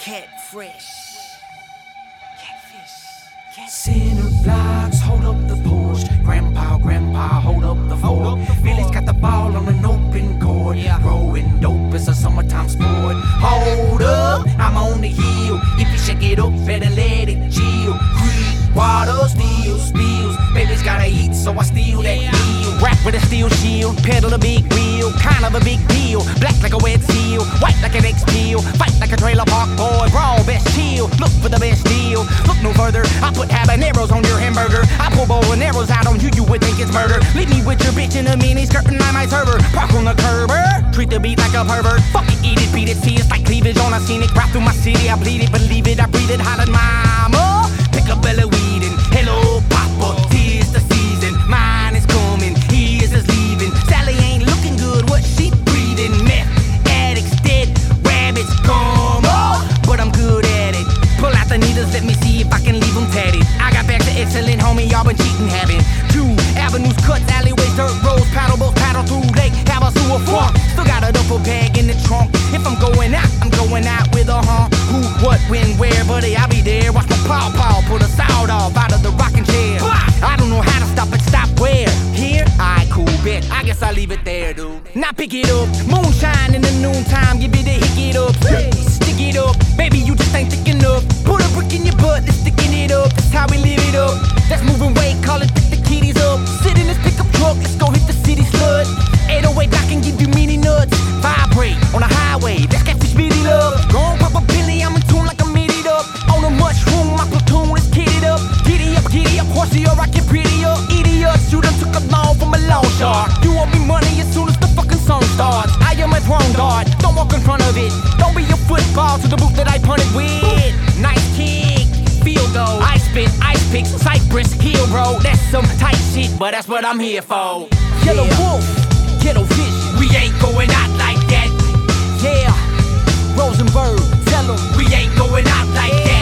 Catfish. Center blocks, hold up the porch. Grandpa, hold up the fort. Billy's got the ball on an open court. Growing dope is a summertime sport. Hold up, I'm on the hill. If you shake it up, better let it chill. Creek, water, steel, spills. Baby's gotta eat, so I steal that meal. Rap with a steel shield, pedal a big wheel, kind of a big deal. Black like a wet seal, white like an X-Peel. Fight like a trailer park boy, brawl, best chill. Look for the best deal, look no further. I put habaneros on your hamburger. I pull bow and arrows out on you, you would think it's murder. Leave me with your bitch in a mini skirt and I might serve her. Park on the curb, treat the beat like a pervert. Fuck it, eat it, beat it, see it's like cleavage on a scenic route through my city. I bleed it, believe it, I breathe it, hotter than mama. Pick a belly weed and hello, papa, tis the season. Mine is coming, his is leaving. Sally ain't looking good, what she breathing? Meth addicts dead, rabbits come on, but I'm good at it. Pull out the needles, let me see if I can leave them tatted. I got back to excellent, homie, y'all been cheating, having 2 avenues, cuts, alleyways, dirt roads, paddle boats, paddle through lake, have a sewer farm. Still got a duffel bag in the trunk. If I'm going out with a hump. Who, what, when, where, buddy, I'll be there. Watch my paw, pull the sound off out of the rocking chair. I don't know how to stop it, stop where? Here? Alright, cool, bet. I guess I'll leave it there, dude. Now pick it up, moonshine in the noontime, give it a hick it up. Stick it up, baby, you just ain't thick enough. Put a brick in your butt, let's sticking it up. That's how we live it up. That's moving weight, call it pick the kitties up. Sit in this pickup truck, let's go hit the city slut. 808, I can give you mini nuts. Vibrate on the highway, that's catfish bitty love. Go on, pop a Billy, I'm in tune like I'm it up. On a mushroom, my platoon is kitted up. Giddy up, horsey or I get prettier. Idiots, you done took a loan from a loan shark. You owe me money as soon as the fucking song starts. I am a throne guard, don't walk in front of it. Don't be a football to the boot that I punted with. Nice kick, field goal. I spit, ice picks, Cypress Hill, bro. That's some tight shit, but that's what I'm here for. Yellow wolf, ghetto fish. We ain't going out like that. Yeah, Rosenberg, tell 'em we ain't going out like that.